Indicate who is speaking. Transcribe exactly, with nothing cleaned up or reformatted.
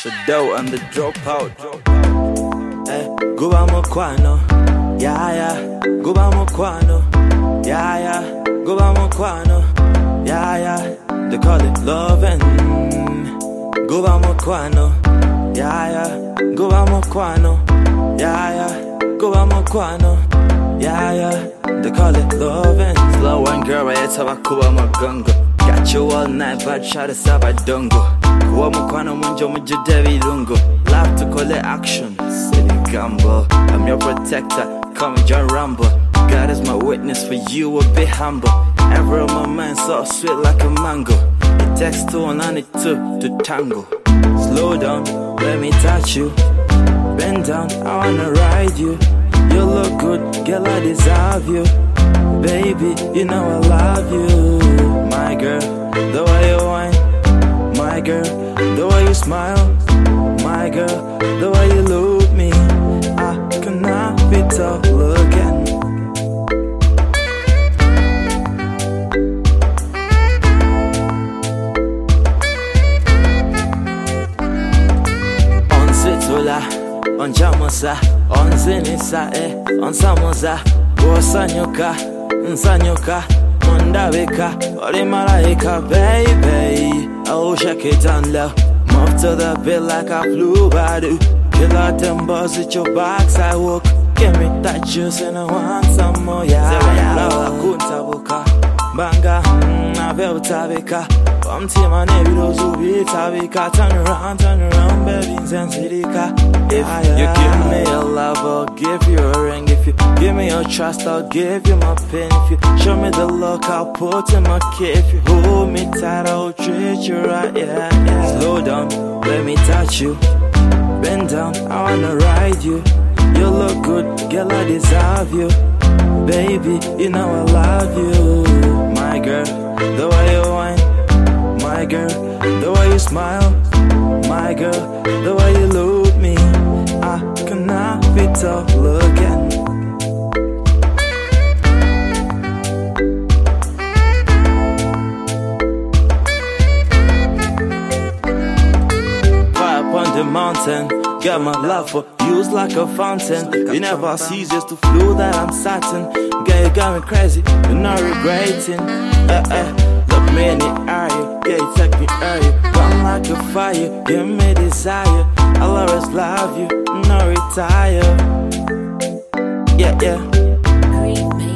Speaker 1: Shadow and the dropout.
Speaker 2: Eh, Guba Mokwano, yeah, yeah. Guba Mokwano, yeah, yeah. Guba Mokwano, yeah, yeah. They call it loving. Guba Mokwano, yeah, yeah. Guba Mokwano, yeah, yeah. Guba Mokwano, yeah, yeah. They call it loving.
Speaker 1: Slow one girl, right? It's about Kuba Magungo. Got you all night, but try to stop at Dungo. Kuba Mokwano, Munjo, Munjo, Devi Lungo. Love to call it action. City Gamble. I'm your protector. Call me John Rambo. God is my witness, for you will be humble. Ever on my mind, so sweet like a mango. It takes two and I need two to tango. Slow down, let me touch you. Bend down, I wanna ride you. You look good, girl, I deserve you. Baby, you know I love you. My girl, the way you whine. My girl, the way you smile. My girl, the way you look at me. I cannot be tough looking. On Situla, on Jamosa, on Zenisa, eh, on Samosa, Bosanyoka, Nsanyoka, Mondavika, Olimalaika, baby. Oh, shake it down low. Move to the beat like I flew by do. Kill out them buzz with your backside walk. Give me that juice and I want some more. Yeah, yeah, yeah. Kunta buka, banga, navel tabika. Come to my neighbor, those who be tabika. Turn around, turn around, baby, Zanzidika. If you give me a love, I'll give you a ring. If you give me your trust, I'll give you my pen. If you show me the look, I'll put in my key. If you hold me tight, I'll treat you right. Yeah, yeah. Slow down, let me touch you. Bend down, I wanna ride you. You look good, girl, I deserve you. Baby, you know I love you. My girl, the way you whine. My girl, the way you smile. My girl, the way you look at me. I cannot be tough looking. Fire upon the mountain. Got my love for you's like a fountain. You never cease just to flow that I'm certain. Girl, you got me crazy, you're not regretting. Uh, uh. Look me in the eye, yeah, you take me higher. Burn like a fire, give me desire. I'll always love you, no retire. Yeah, yeah.